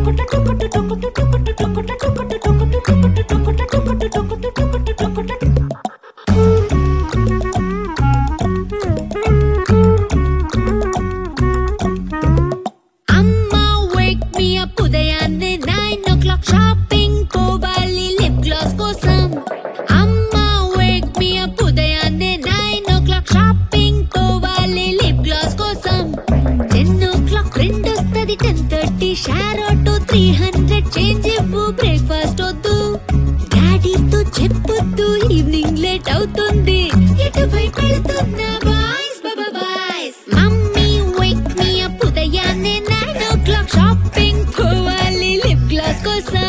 SHAR auto 300 change ఇవ్వు breakfast వద్దు డాడీతో చెప్పొద్దు ఈవినింగ్ లేట్ అవుతుంది ఎటువైపు వెళ్తున్నా బాయ్స్ బాబా boys mummy wake me up ఉదయాన్నే 9 o'clock షాపింగ్ పోవాలి లిప్ గ్లాస్ కోసం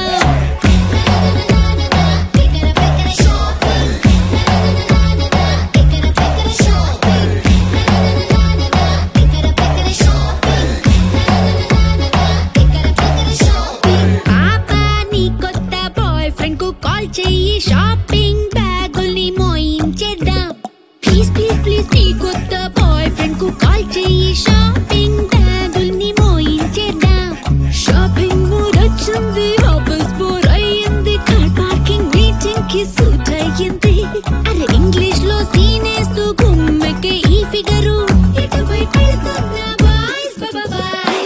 చెయ్యి షాపింగ్ బ్యాగుల్ని మోయించేద్దాం ప్లీజ్ ప్లీజ్ ప్లీజ్ నీ కొత్త బాయ్ ఫ్రెండ్ కు కాల్ చెయ్యి షాపింగ్ బ్యాగుల్ని మోయించేద్దాం షాపింగ్ మూడ్ వచ్చింది ఆఫీస్ బోర్ అయ్యింది కార్ పార్కింగ్ మీటింగ్ కి సూట్ అయ్యింది అరే ఇంగ్లీష్ లో సీనేస్తూ గుమ్మెకే ఈ ఫిగరు ఎటువైపు వెళ్తున్నా బాయ్స్ బాబా బాయ్స్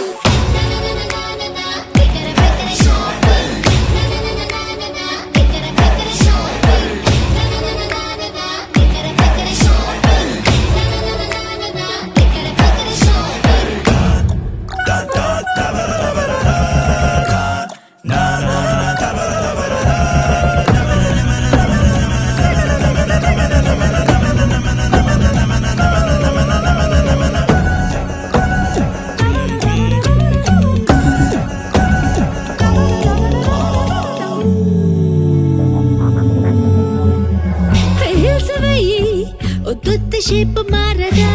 ఉత్తుత్తి షేప్ మారదా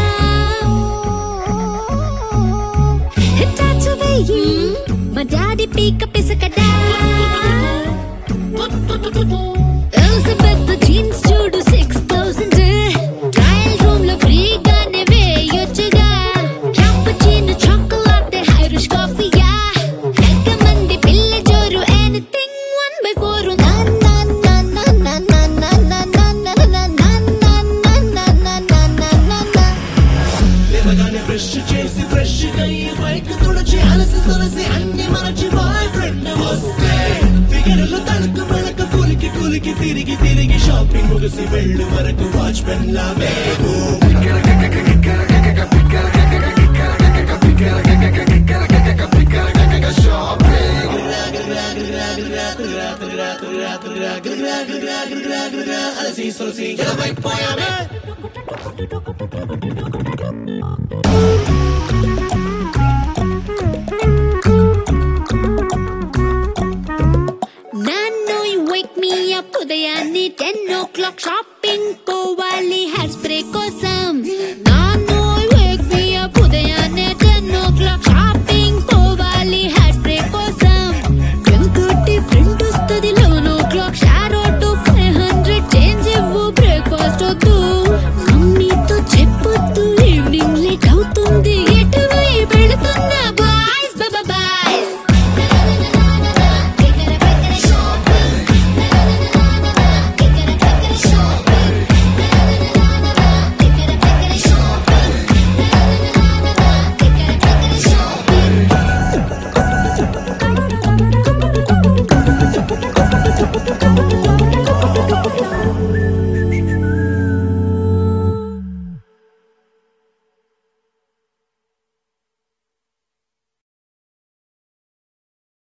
టాటూ వేయి మా డాడీ పీక పిసకడా ఎలిజబెత్ జీన్స్ చూడు 6000 ట్రయల్ రూమ్ లో ఫ్రీగానే వేయొచ్చుగా క్యాపుచినో చాక్లెట్ ఐరిష్ కాఫీయా లెక్క మంది పిల్ల జోరు ఎనీథింగ్ 1/4 చేసి ఫ్రెష్ గా ఈ బైక్ తుడిచి అలసి సొలసి అన్ని మరచి బాయ్ ఫ్రెండ్ వస్తే ఫిగర్లు తనకు మనకు కులికి కులికి తిరిగి తిరిగి షాపింగ్ ముగిసి వెళ్ళు వరకు వాచ్ పెన్ లా వేగు అలసి సొలసి ఎలా బైక్ పోయామే